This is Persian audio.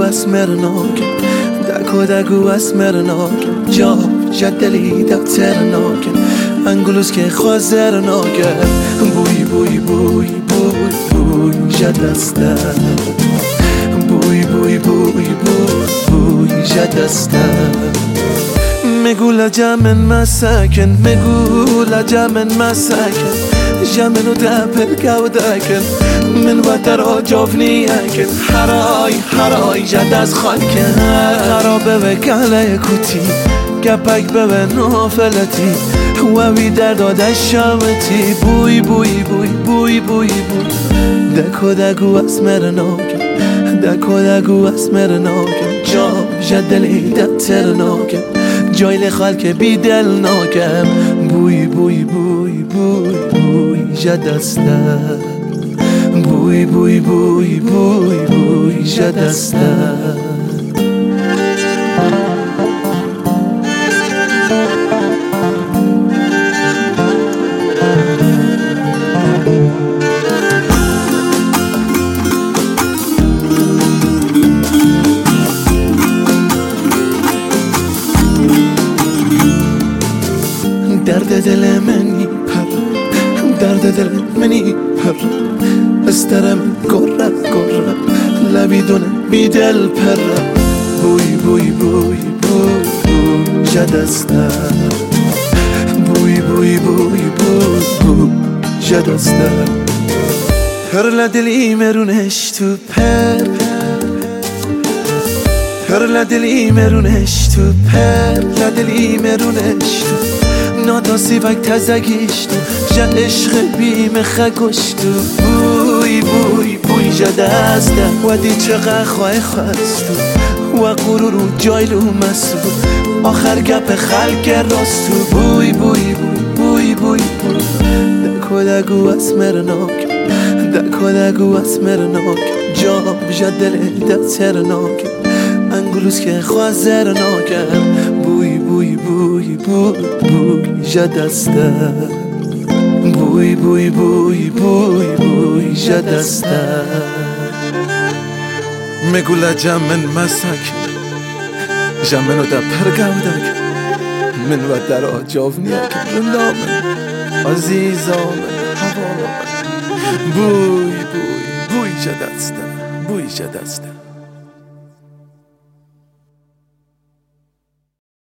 Smernoke, Dako Smernoke, Job Jadeli Smernoke, Angulus ke Smernoke, Bui Jadasta, Bui Jadasta. Megula jamen masaken, Megula jamen masaken, Jamenu dapel gaudaken, من وتر جافنی اکن حرای جد از خالکن خرابه به کله کوتی گپک به نافلتی وی در داده شامتی بوی دکو اسمرناکن جام جدلی دتر ناکن جایل خالک بی دل ناکن بوی جدسته بوی جدسته درد دل منی پر درد دل منی پر استرم گره لبیدونه بیدل پر بوی جدسته بوی جدسته هر لدلی مرونش تو پر هر لدلی مرونش تو پر لدلی مرونش تو ناداسی وقت تزگیشتو جا عشق بیم خگشتو بوی جدسته و دی چقدر خواستو و غرورو جایلو مسو آخر گپ خلق راستو بوی دکو اسمرناک جام جدل دترناک انگلوس که خوازرناکم بوی جدسته بوی جدسته مگولا جمن مسک جمنو دا پرگودک من و در آجاونیک رندامن عزیزامن هوامن بوی جدسته